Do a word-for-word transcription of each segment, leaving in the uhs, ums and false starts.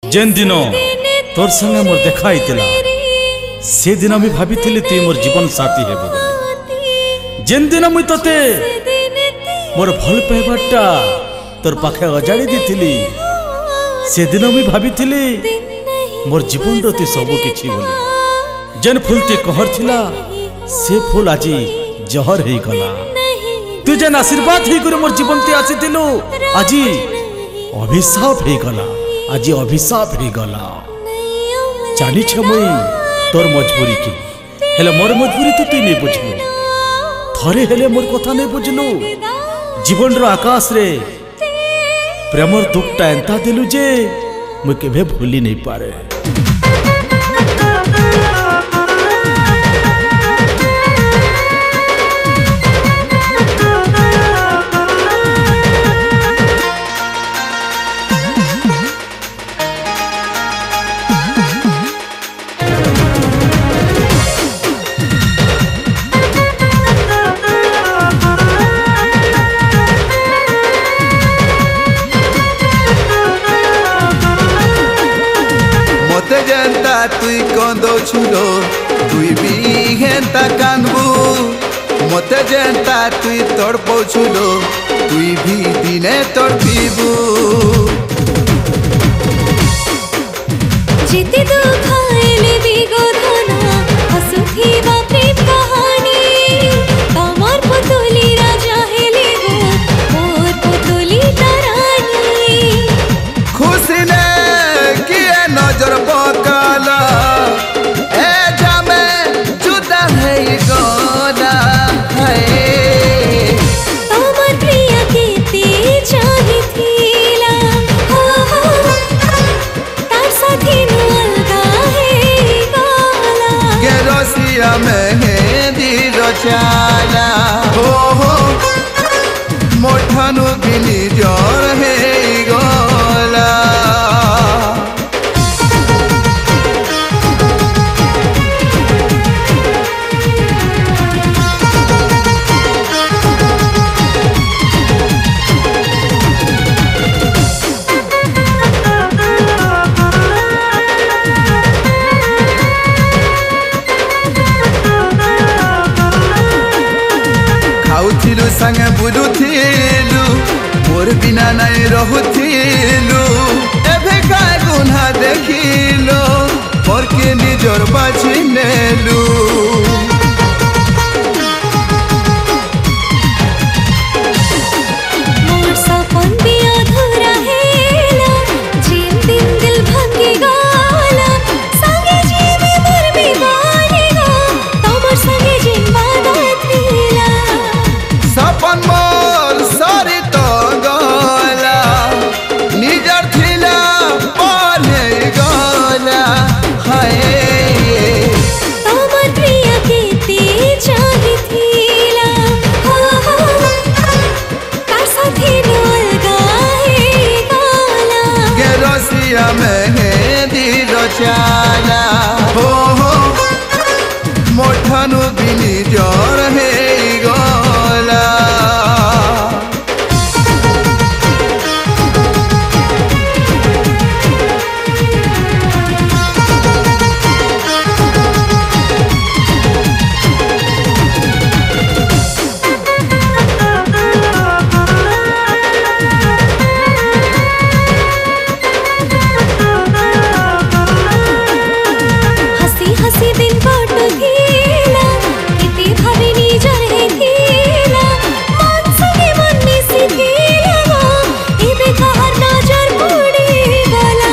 जेन दिन तोर संगे मोर देखा से दिन मुझे भाभी तुई मोर जीवन साथी है जेन दिन मुई तोते मोर भल पाइबाटा तोर पाखे अजाड़ी दी से दिन मुझे भाभी मोर जीवन रो सब किछि बोली जेन फूल ते कहर थिला से फूल आज जहर हो गला तू जेन आशीर्वाद ही कर मोर जीवन ते आसीथिलु आज अभिशाप हो गला आज अभिशाप हो गला जानी छ मुई तोर मजबूरी की हेले मोर मजबूरी तो तू नहीं बुझलु थरे हेले मोर कथा नहीं बुझलु जीवन रो आकाश रे प्रेमर दुखटा एंता दिलु जे मुई केभे भूली नहीं पारे। जनता तुई कंदो छुलो तुई भी हेंता कानबू मते जनता तुई तड़पो छुलो तुई भी दिने तड़पीबू जिते दुखाइले भी गोधना हसुथी बा प्रेम कहानी तमर पुतुली राजा हेले गो मोर पुतुली तरानी खुशी ने किए नजर पकाला ए जामे जुदा है गोला है तमर प्रिय केते चाही थीला हो हो तार साथी नु अलगा है गोला के रसिया मेहंदी रचाला हो हो मोठनु बिनी जोर है गोला खाउथिलु संगे बुलुथिलु मोर बिना नहीं रहुथिलु एभे का गुना देखिलो मोर के निजर बाछि नेलु मोर सपन भी अधूरा हेला जिन दिन दिल भांगी गाला संगे जीवे मोर भी बानेगा तमर संगे जिन बादा थीला सपन मोर सारी तो गला निजर थिला पाले गला हाय तमर प्रिय केते चाही थीला हो हो तार साथी नु अलगा है गोला के रसिया मेहंदी रचाला हो हो मोठनु बिनी जोर है गोला हसी हसी दिन काटु थीला केते भावे निजर है थीला मन संगे मन मिसी थीला एबे कहर नजर पड़ी गला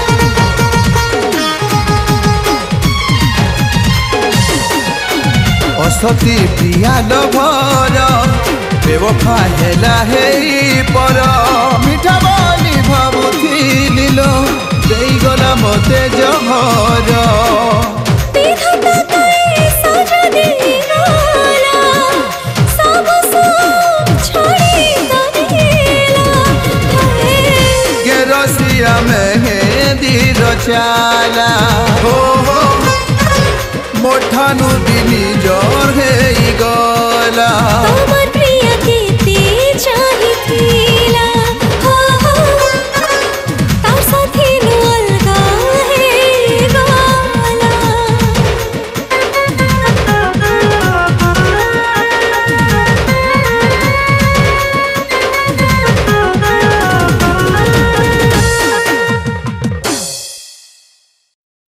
असती प्रिया लभर बेवफा हेला है पर मिठा बोली भाबुथिली लो देई गला मते जहर विधाता कई सजा दे गला सब सब छोड़ी तनेला के रसिया मेहंदी रचाला हो हो मोठनु बिनी जोर है गला तमर